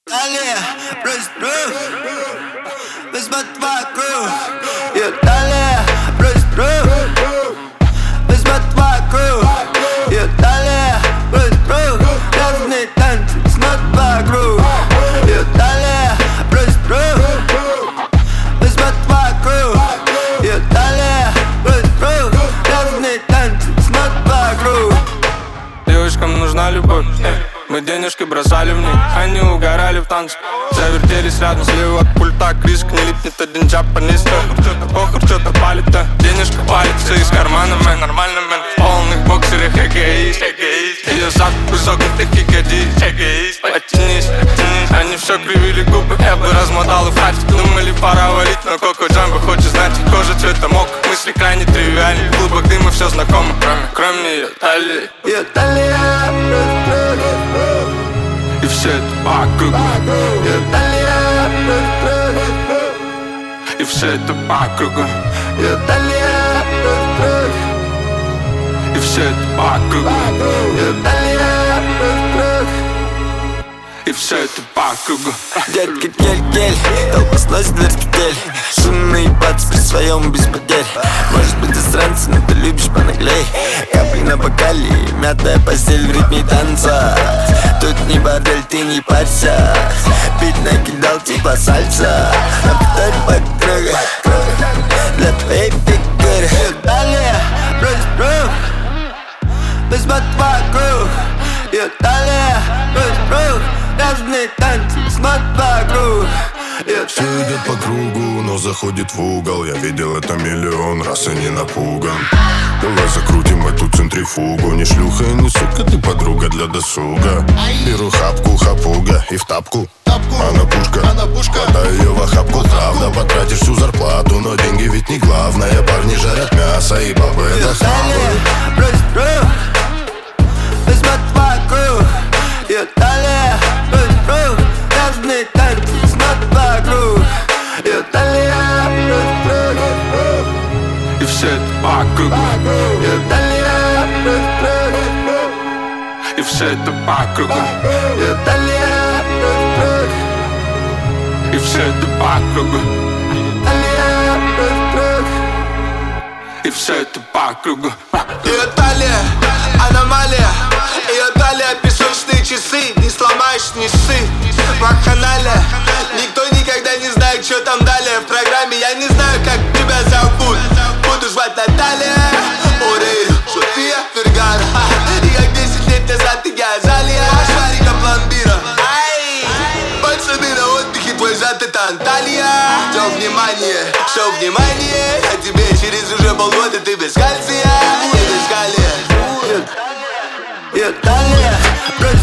Далее, брось, возьмет вокруг. И далее, брось, возьмет вокруг. И далее, брось, разные танцы, возьмет вокруг. И далее, брось, возьмет вокруг. И далее, брось, разные танцы, возьмет вокруг. Девушкам нужна любовь, мы денежки бросали в них, они угорали в танце. Завертелись рядом слева от пульта, криск не липнет, один джапанист. Похуй, что-то палит, денежка палится из кармана, мэн, нормально, мэн. В полных боксерах эгоист, ее зад высоких таких ягодиц, эгоист. Потянись, они все кривили губы, я бы размотал и фать. Думали пора валить, но Коко Джамбо хочет знать. Кожа цвета мок, мысли крайне тривиальны. В клубах дыма все знакомо, кроме ее талии. Ее талия, и все это по кругу. ее талия, и все это по кругу. ее талия, и все это по кругу. ее талия, и все это по кругу. Детка, кель, толпа сносит дверь петель. Шумно ебаться при своем без потерь. Может быть ты странцы, но ты любишь понаглей. Капли на бокале, мятая постель в ритме танца. Тут не бордель, ты не парься. Бит накидал типа сальса. На повторе по кругу для твоей фигуры. Далее, брось, возьмет вокруг. И далее, брось, разные танцы, смотрят вокруг. Все идет по кругу, но заходит в угол. Я видел это миллион раз и не напуган. Давай закрутим эту центрифугу. Не шлюха и не сука, ты подруга для досуга. Беру хапку, хапуга и в тапку. Она пушка, хватай ее в охапку. Правда, потратишь всю зарплату, но деньги ведь не главное. Парни жарят мясо и бабы это слава. Брось, возьмет вокруг. И далее, брось, разные танцы, смотрят вокруг. И далее, брось, и все это по кругу. и далее, брось, и все это по кругу. и далее, брось, и все это по кругу. далее, брось. И все это по кругу. Ее талия, аномалия. Ее талия, песочные часы. Не сломаешь, не ссы. Вакханалия. Никто никогда не знает, что там далее в программе. Я не знаю, как тебя зовут. Буду звать Наталья Орейро, София Фергара. И как 10 лет назад ты Газалия. Шарика пломбира. Пацаны на отдыхе, твой зад это Анталия. Все внимание, а тебе через уже полгода ты без кальция. И без калия. И далее,